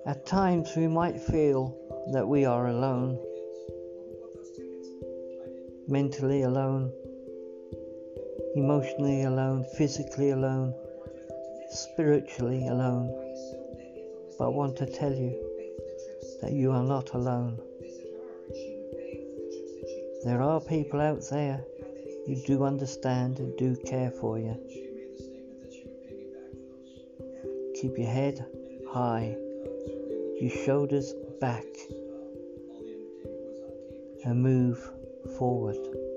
At times we might feel that we are alone, mentally alone, emotionally alone, physically alone, spiritually alone. But I want to tell you that you are not alone. There are people out there who do understand and do care for you. Keep your head high, your shoulders back, and move forward.